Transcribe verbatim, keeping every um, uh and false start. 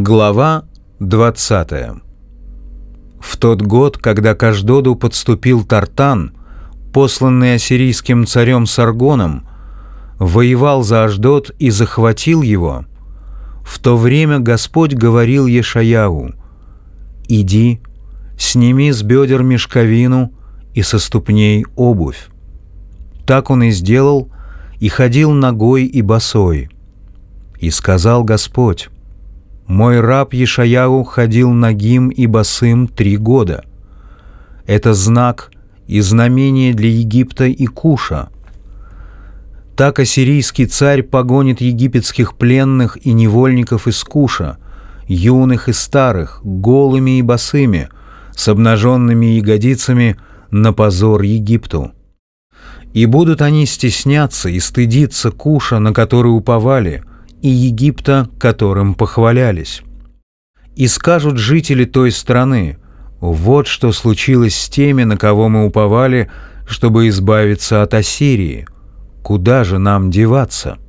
Глава двадцатая. В тот год, когда к Ашдоду подступил Тартан, посланный ассирийским царем Саргоном, воевал за Ашдод и захватил его, в то время Господь говорил Ешаяу: «Иди, сними с бедер мешковину и со ступней обувь». Так он и сделал, и ходил нагой и босой. И сказал Господь: «Мой раб Ешаяу ходил нагим и босым три года. Это знак и знамение для Египта и Куша. Так ассирийский царь погонит египетских пленных и невольников из Куша, юных и старых, голыми и босыми, с обнаженными ягодицами, на позор Египту. И будут они стесняться и стыдиться Куша, на который уповали, и Египта, которым похвалялись. И скажут жители той страны: вот что случилось с теми, на кого мы уповали, чтобы избавиться от Ассирии. Куда же нам деваться?